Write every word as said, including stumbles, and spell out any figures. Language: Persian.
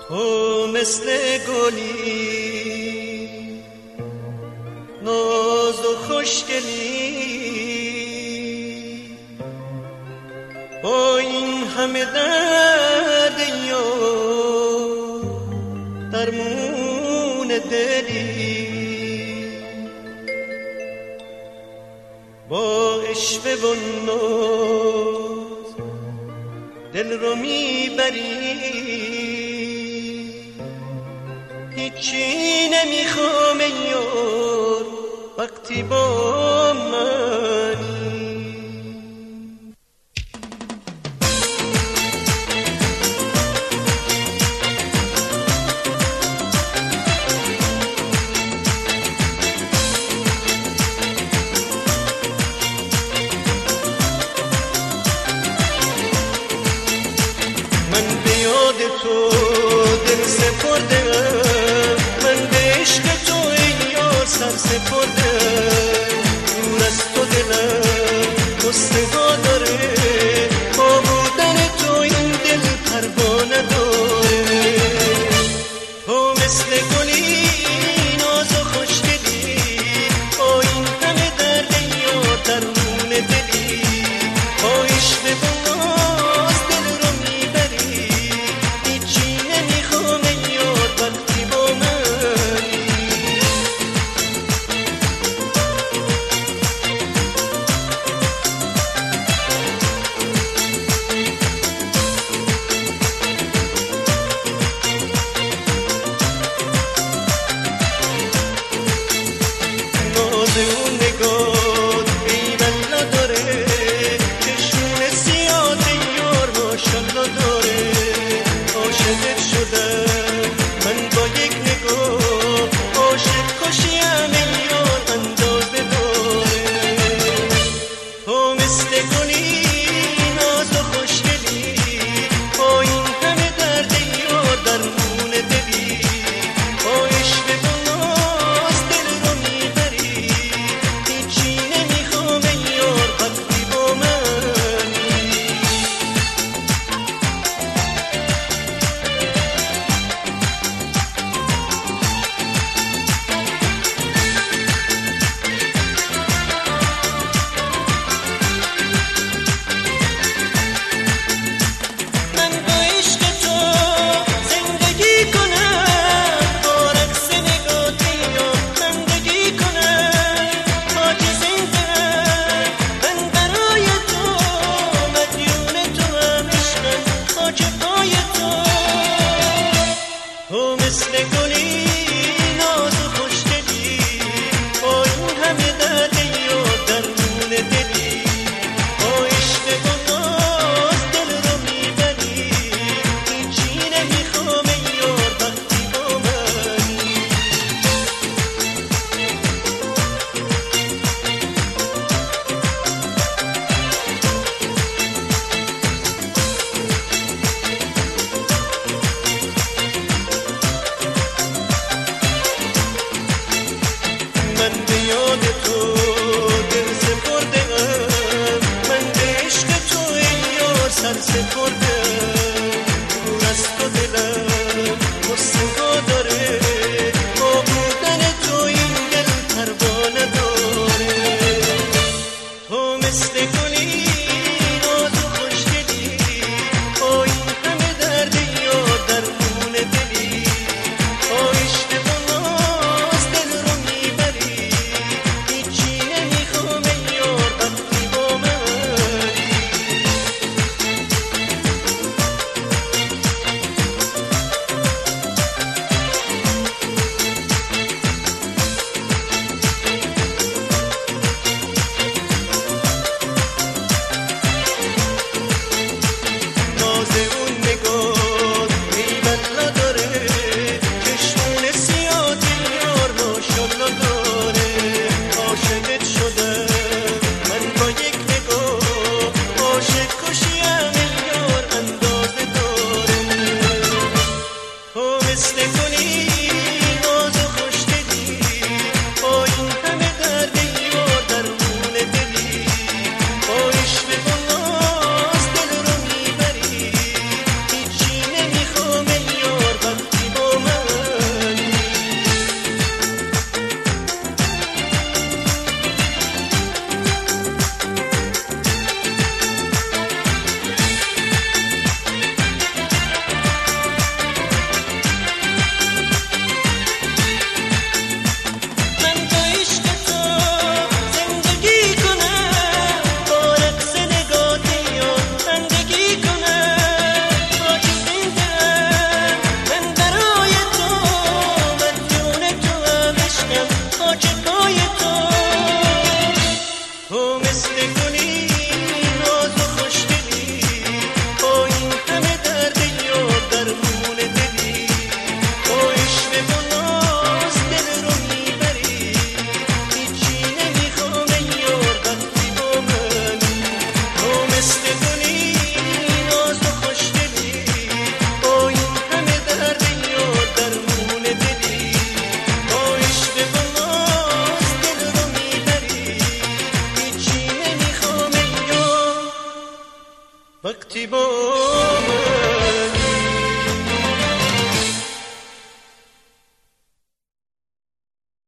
تو مثل گلی ناز و خوشگلی، با این همه درد یار درمون دلی، با عشوه و ناز دل رو میبری، هیچی نمیخوام یار وقتی با منی. من به یاد تو دل سپردم، من به عشق تو ای یار سر سپردم. دور از تو دلم غصه‌ها داره، با بودن تو این دل پروانه داره. تو مثل گلی ناز و خوشگلی، با این همه درد یار درمون دلی، با عشق و ناز دل رو میبری، هیچی نمیخوام یار وقتی با منی. ناز اون نگاه ای بلا داره، چشمون سیاه یار ماشالله داره. عاشقت شدم من با یک نگاه، عاشق کشیم ای یار اندازه داره. تو مثل گلی ناز و خوشگلی، با این همه درد یار درمون دلی، با عشق و ناز دل رو میبری، هیچی نمیخوام یار وقتی با منی. من با عشق تو زندگی کنم، با رقص نگات یار زندگی کنم. تاج زنده‌ام من برای تو، مدیون تو هم عشقم خاک پای تو. تو مثل گلی ناز و خوشگلی، با این همه درد یار درمون دلی، با عشق و ناز دل رو میبری، هیچی نمیخوام یار وقتی با منی. من به یاد تو دل سپردم، من به عشق تو ای یار سر سپردم. دور از تو دلم غصه‌ها داره، با بودن تو این دل پروانه داره. تو مثل گلی ناز و خوشگلی، با این همه درد یار درمون دلی، با عشق و ناز دل رو میبری، هیچی نمیخوام یار وقتی با منی. زیبا